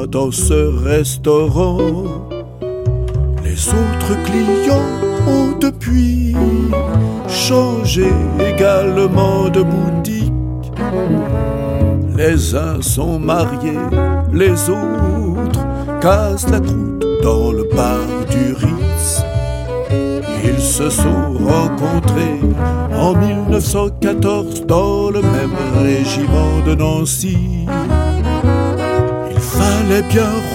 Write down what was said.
va dans ce restaurant. Les autres clients ont depuis changé également de boutique. Les uns sont mariés, les autres cassent la croûte dans le bar du Ritz. Ils se sont rencontrés en 1914 dans le même régiment de Nancy. Il fallait bien